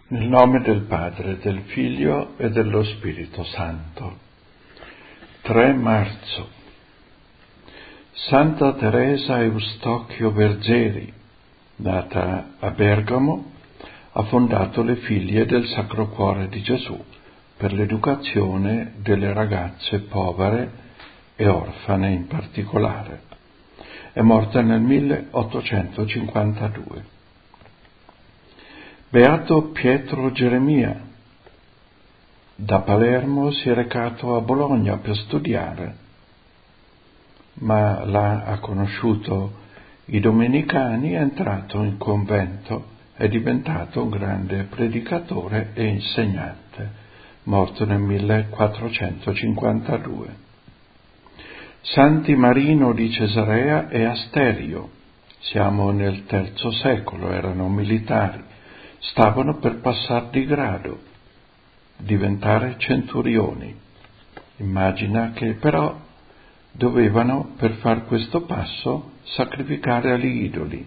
Nel nome del Padre, del Figlio e dello Spirito Santo. 3 marzo. Santa Teresa Eustachio Vergeri, nata a Bergamo, ha fondato le Figlie del Sacro Cuore di Gesù per l'educazione delle ragazze povere e orfane in particolare. È morta nel 1852. Beato Pietro Geremia, da Palermo si è recato a Bologna per studiare, ma là ha conosciuto i domenicani, è entrato in convento, è diventato un grande predicatore e insegnante, morto nel 1452. Santi Marino di Cesarea e Asterio, siamo nel III secolo, erano militari, stavano per passare di grado, diventare centurioni. Immagina che però dovevano, per far questo passo, sacrificare agli idoli.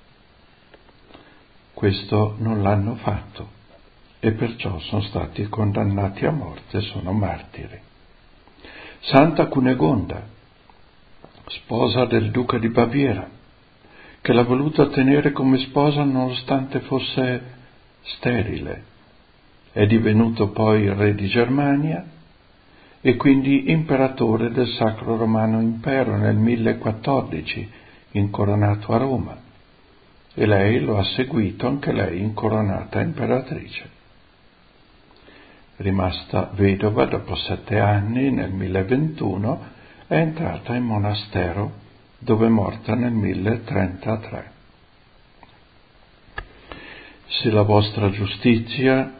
Questo non l'hanno fatto e perciò sono stati condannati a morte, sono martiri. Santa Cunegonda, sposa del duca di Baviera, che l'ha voluta tenere come sposa nonostante fosse sterile. È divenuto poi re di Germania e quindi imperatore del Sacro Romano Impero nel 1014, incoronato a Roma, e lei lo ha seguito, anche lei incoronata imperatrice. Rimasta vedova dopo 7 anni, nel 1021, è entrata in monastero, dove è morta nel 1033. Se la vostra giustizia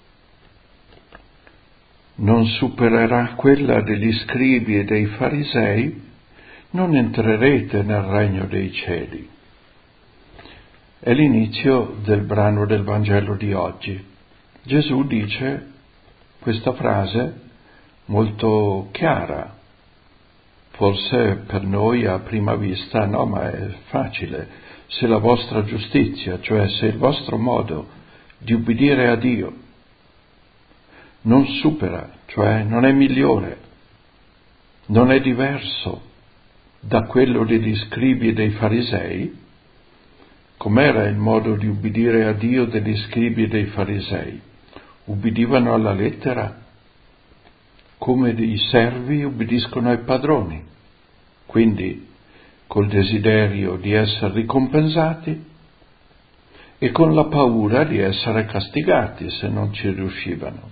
non supererà quella degli scribi e dei farisei, non entrerete nel regno dei cieli. È l'inizio del brano del Vangelo di oggi. Gesù dice questa frase molto chiara. Forse per noi a prima vista no, ma è facile. Se la vostra giustizia, cioè se il vostro modo di ubbidire a Dio non supera, cioè non è migliore, non è diverso da quello degli scribi e dei farisei, com'era il modo di ubbidire a Dio degli scribi e dei farisei? Ubbidivano alla lettera, come i servi ubbidiscono ai padroni, quindi col desiderio di essere ricompensati e con la paura di essere castigati se non ci riuscivano.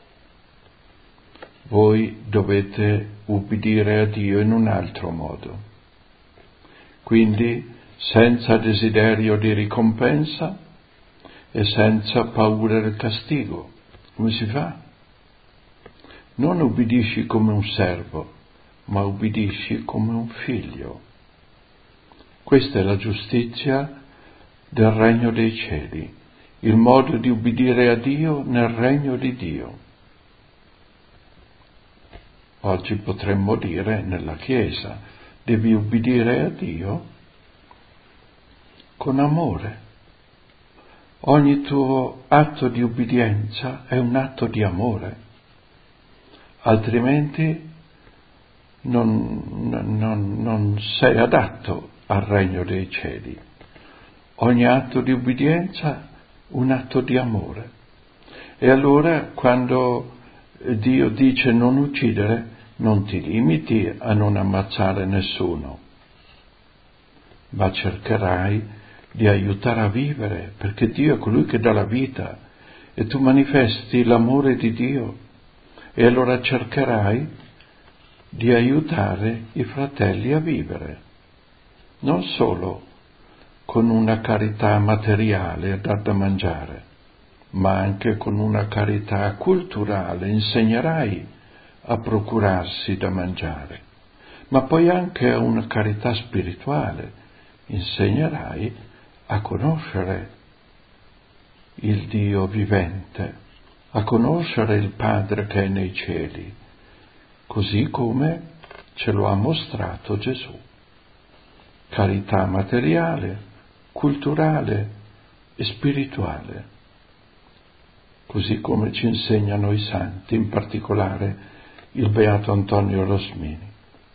Voi dovete ubbidire a Dio in un altro modo, quindi senza desiderio di ricompensa e senza paura del castigo. Come si fa? Non ubbidisci come un servo, ma ubbidisci come un figlio. Questa è la giustizia del regno dei cieli, il modo di ubbidire a Dio nel regno di Dio. Oggi potremmo dire nella Chiesa, devi ubbidire a Dio con amore. Ogni tuo atto di ubbidienza è un atto di amore, altrimenti non sei adatto al regno dei cieli. Ogni atto di ubbidienza un atto di amore. E allora quando Dio dice non uccidere, non ti limiti a non ammazzare nessuno, ma cercherai di aiutare a vivere, perché Dio è colui che dà la vita e tu manifesti l'amore di Dio e allora cercherai di aiutare i fratelli a vivere, non solo con una carità materiale a dar da mangiare, ma anche con una carità culturale. Insegnerai a procurarsi da mangiare, ma poi anche a una carità spirituale. Insegnerai a conoscere il Dio vivente, a conoscere il Padre che è nei cieli, così come ce lo ha mostrato Gesù. Carità materiale, culturale e spirituale. così come ci insegnano i santi, in particolare il Beato Antonio Rosmini.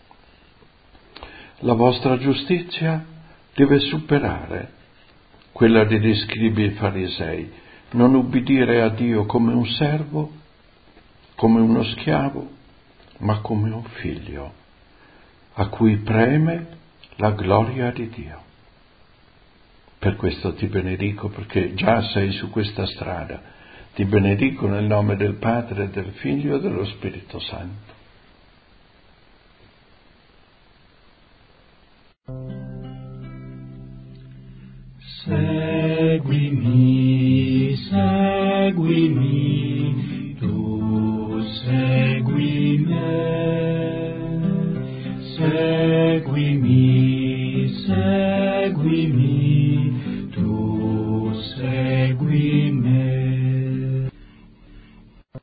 La vostra giustizia deve superare quella degli scribi e farisei, non ubbidire a Dio come un servo, come uno schiavo, ma come un figlio, a cui preme la gloria di Dio. Per questo ti benedico, perché già sei su questa strada. Ti benedico nel nome del Padre, del Figlio e dello Spirito Santo. Seguimi, seguimi,